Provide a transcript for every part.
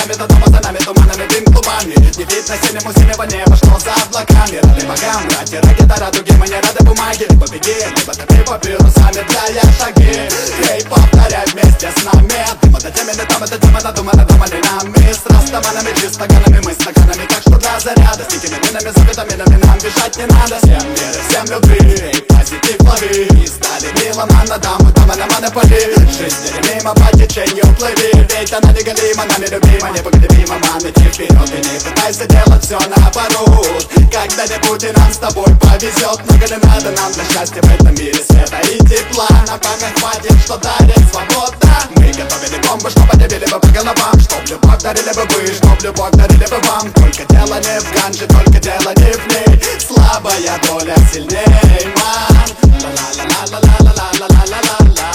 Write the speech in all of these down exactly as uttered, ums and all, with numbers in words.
до дома за нами туманами, дым клубами. Не видно синему синего неба, что за облаками. Рады богам, ради ракета, радуги, мы не рады бумаге. Либо беги, либо топи папирусами, дая шаги. Эй, повторяй вместе с нами. Дыма до темени, там это тема, надумана, надуманы нами. С растаманами, чистоганами, мы стаканами. Так что для заряда, с дикими минами, за витаминами нам бежать не надо. Всем веры, всем любви, эй, позитив лови. И стали милома на даму, дома на монополи. Жизнь мимо по течению плыви. Ведь она неголима, нами любима, непоколебима. Маны, иди вперед и не пытайся делать все наоборот. Когда-нибудь и нам с тобой повезет. Много ли надо нам для счастья в этом мире света и тепла? На память хватит, что дарит свобода. Мы готовили бомбы, чтобы не били бы по головам. Чтоб любовь дарили бы вы, чтоб любовь дарили бы вам. Только дело не в ганже, только дело не в ней. Слабая доля сильней, ман. Ла-ла-ла-ла-ла-ла-ла-ла-ла-ла.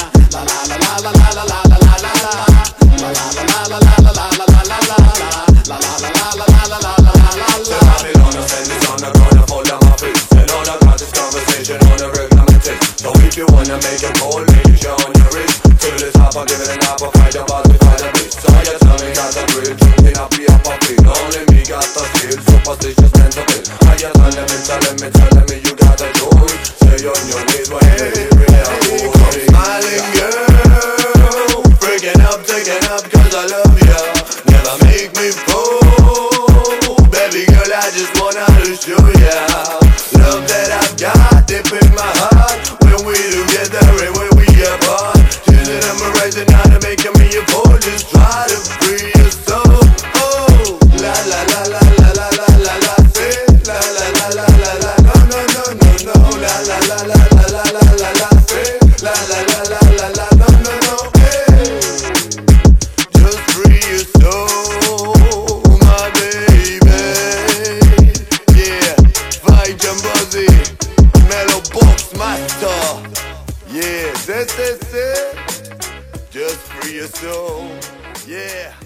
If you wanna make a call, make sure on your wrist. To the top, I'm giving it up, I'll fight your boss, we fight a bitch. So you tell me got a grip, drinking up, be up a feet. Only me got the skill, superstitious mental bit. I just tell me, telling me, telling me you got a joy. Stay on your knees, but hey, really a fool. Smiling girl, freaking up, taking up, cause I love ya. Never make me fool. Baby girl, I just wanna show ya love that I've got deep in my heart. When we together and when we apart, chilling and rising out and making me a boy. Just try to free your soul. Oh, la la la la la la la la la. Say la la la la la la. No no no no no. La la la la la la la la la. Say la la la la la la. No no no. Hey, just free your soul, my baby. Yeah, fight your buzzy, mellow box master. Yeah, this is it. Just free your soul. Yeah.